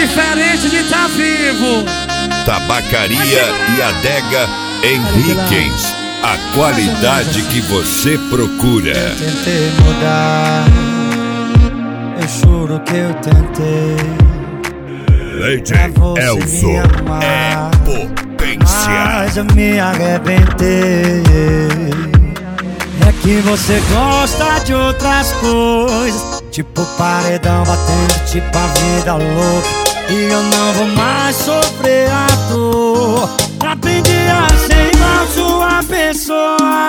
diferente de tá vivo. Tabacaria e Adega Henriquens, a qualidade que você procura. Eu tentei mudar, eu juro que eu tentei. DJ Elzo é potência. Mas eu me arrebentei. É que você gosta de outras coisas, tipo paredão batendo, tipo a vida louca. E eu não vou mais sofrer a dor. Aprendi a ser igual sua pessoa.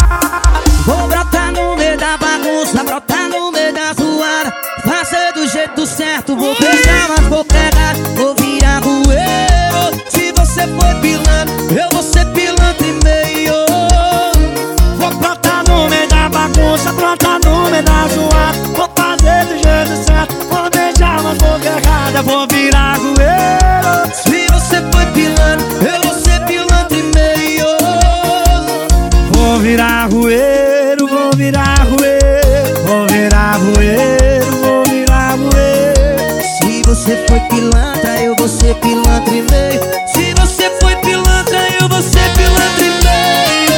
Vou brotar no meio da bagunça, brotar no meio da zoada, fazer do jeito certo, vou beijar, mas vou pegar, vou virar rueiro. Se você foi pilantra, eu vou ser pilantra e meio. Vou brotar no meio da bagunça, brotar no meio da zoada, vou fazer do jeito certo, vou beijar, mas vou errada, vou virar rueiro. Se você foi pilantra, eu vou ser pilantra e meio. Vou virar rueiro, vou virar rueiro, vou virar rueiro, vou virar rueiro. Se você foi pilantra, eu vou ser pilantra e meio. Se você foi pilantra, eu vou ser pilantra e meio.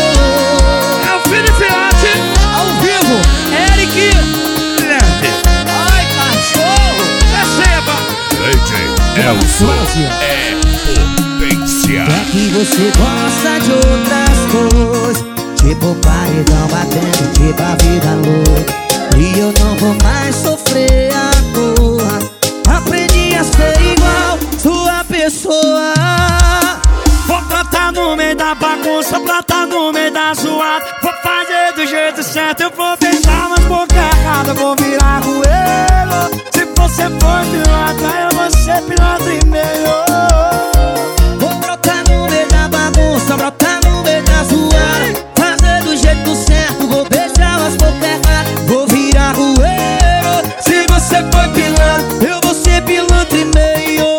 É o Felipe Arte, ao vivo, Eric Leve. Ai, cachorro, receba. DJ Elzo é potência. É que você gosta de outras coisas, tipo paredão batendo, tipo a vida louca. E eu não vou mais sofrer a dor. Aprendi a ser igual sua pessoa. Vou brotar no meio da bagunça, brotar no meio da zoada, vou fazer do jeito certo, eu vou beijar, mas boca errada, vou virar rueiro. Se você for pilantra, eu vou ser pilantra e meio. Vou brotar no meio da bagunça, brotar no meio da zoada, fazer do jeito certo, vou beijar, mas boca errada, vou virar rueiro. Se você foi pilantra, eu vou ser pilantra e meio.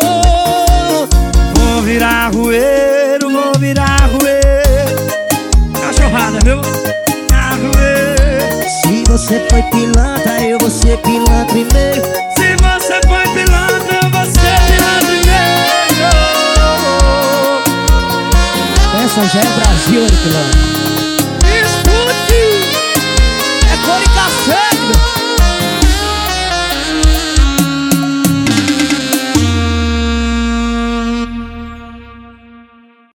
Vou virar rueiro, vou virar rueiro. Cachorrada, viu? Virar rueiro. Se você foi pilantra, eu vou ser pilantra e meio. Se você foi pilantra, eu vou ser pilantra e meio. Essa já é Brasil, pilantra.